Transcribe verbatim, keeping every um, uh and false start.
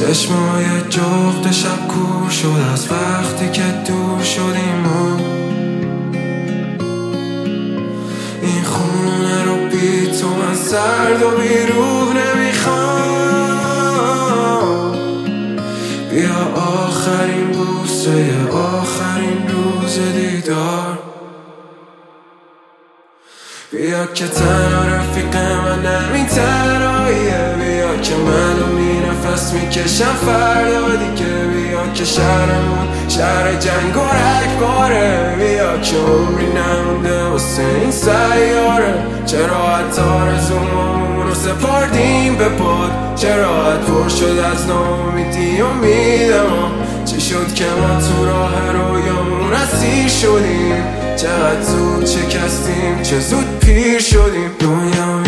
چشمای جغد شب کور شد از وقتی که دور شدیم و این خونه رو بی تو من سرد و بی روح نمیخوام. بیا آخرین بوسه آخرین روز دیدار، بیا که تنها رفیق من نمی تنهاییه، بیا که منو می نفس می کشم فردا دیگه، بیا که شهرمون شهر جنگ و رگباره، بیا که عمری نمونده واسه این سیاره. چرا حتی آرزومون رو سپردیم به باد، چرا حد پر شد از ناامیدی و امیدم، چی شد که ما تو راه رویامون اسیر شدیم، چقدر زود شکستیم چه زود پیر شدیم. دنیا